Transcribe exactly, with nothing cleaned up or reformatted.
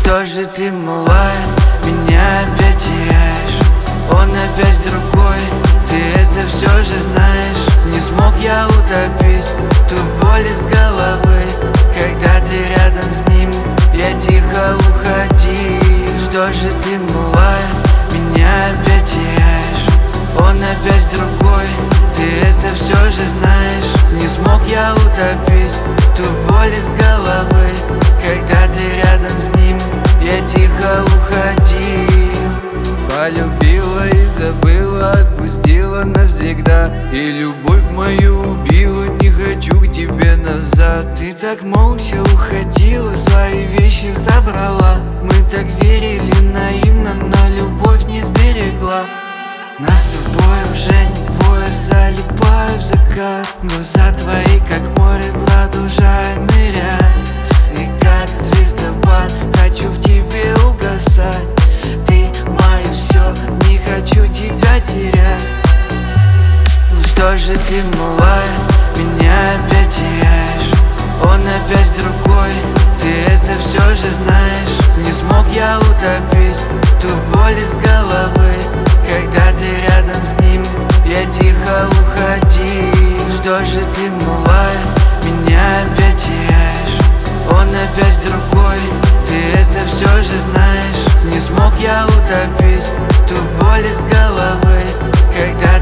что же ты, малая, меня опять теряешь? Он опять другой, ты это все же знаешь. Не смог я утопить ту боль из головы, когда ты рядом с ним, я тихо уходи. Что же ты, малая, меня опять теряешь? Он опять другой, ты это все же знаешь. Не смог я утопить ту боль из головы, когда ты рядом с ним, я тихо уходи. Полюбила и забыла, отпустила навсегда, и любовь мою убила, не хочу к тебе назад. Ты так молча уходила, свои вещи забрала. Мы так верили наивно, но любовь не сберегла. Нас с тобой уже не двое, залипаю в закат. Глаза твои, как море, продолжая нырять. И как звездопад, хочу в тебе угасать. Ты мое все, не хочу тебя терять. Ну что же ты, малая, меня опять теряешь? Он опять другой, ты это все же знаешь. Не смог я утопить ту боль из головы, когда ты рядом с ним, я тихо уходи. Что же ты, малая, меня опять теряешь? Он опять другой, ты это все же знаешь. Не смог я утопить ту боль из головы, когда